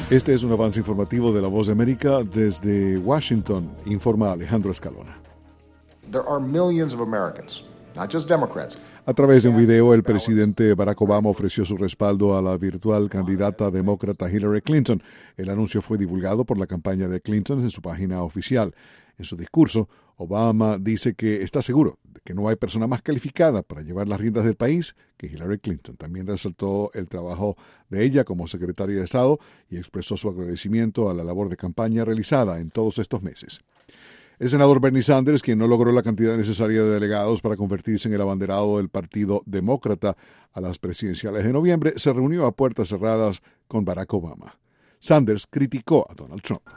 Este es un avance informativo de La Voz de América. Desde Washington, informa Alejandro Escalona. There are millions of Americans, not just Democrats. A través de un video, el presidente Barack Obama ofreció su respaldo a la virtual candidata demócrata Hillary Clinton. El anuncio fue divulgado por la campaña de Clinton en su página oficial. En su discurso, Obama dice que está seguro de que no hay persona más calificada para llevar las riendas del país que Hillary Clinton. También resaltó el trabajo de ella como secretaria de Estado y expresó su agradecimiento a la labor de campaña realizada en todos estos meses. El senador Bernie Sanders, quien no logró la cantidad necesaria de delegados para convertirse en el abanderado del Partido Demócrata a las presidenciales de noviembre, se reunió a puertas cerradas con Barack Obama. Sanders criticó a Donald Trump.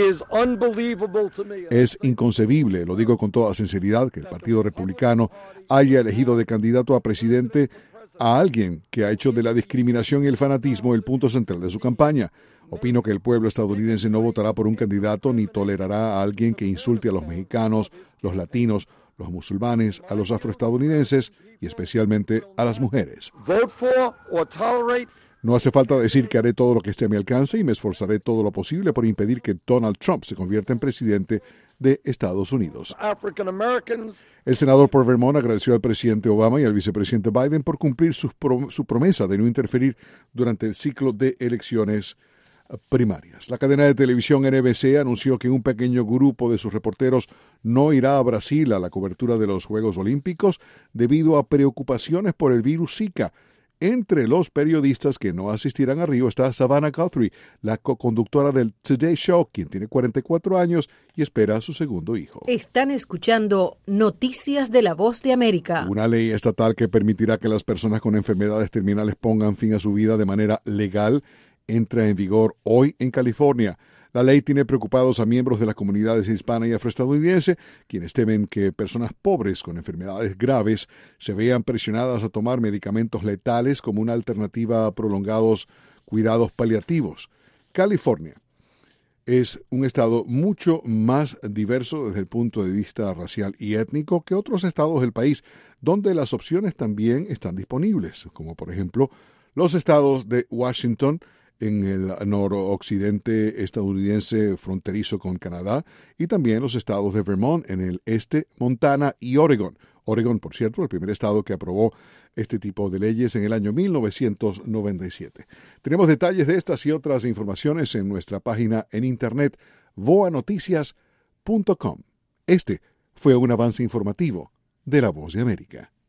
Es inconcebible, lo digo con toda sinceridad, que el Partido Republicano haya elegido de candidato a presidente a alguien que ha hecho de la discriminación y el fanatismo el punto central de su campaña. Opino que el pueblo estadounidense no votará por un candidato ni tolerará a alguien que insulte a los mexicanos, los latinos, los musulmanes, a los afroestadounidenses y especialmente a las mujeres. No hace falta decir que haré todo lo que esté a mi alcance y me esforzaré todo lo posible por impedir que Donald Trump se convierta en presidente de Estados Unidos. El senador por Vermont agradeció al presidente Obama y al vicepresidente Biden por cumplir su promesa de no interferir durante el ciclo de elecciones primarias. La cadena de televisión NBC anunció que un pequeño grupo de sus reporteros no irá a Brasil a la cobertura de los Juegos Olímpicos debido a preocupaciones por el virus Zika. Entre los periodistas que no asistirán a Río está Savannah Guthrie, la co-conductora del Today Show, quien tiene 44 años y espera a su segundo hijo. Están escuchando Noticias de La Voz de América. Una ley estatal que permitirá que las personas con enfermedades terminales pongan fin a su vida de manera legal entra en vigor hoy en California. La ley tiene preocupados a miembros de las comunidades hispana y afroestadounidense, quienes temen que personas pobres con enfermedades graves se vean presionadas a tomar medicamentos letales como una alternativa a prolongados cuidados paliativos. California es un estado mucho más diverso desde el punto de vista racial y étnico que otros estados del país, donde las opciones también están disponibles, como por ejemplo los estados de Washington, en el noroccidente estadounidense fronterizo con Canadá, y también los estados de Vermont en el este, Montana y Oregon. Oregon, por cierto, el primer estado que aprobó este tipo de leyes en el año 1997. Tenemos detalles de estas y otras informaciones en nuestra página en internet voanoticias.com. Este fue un avance informativo de La Voz de América.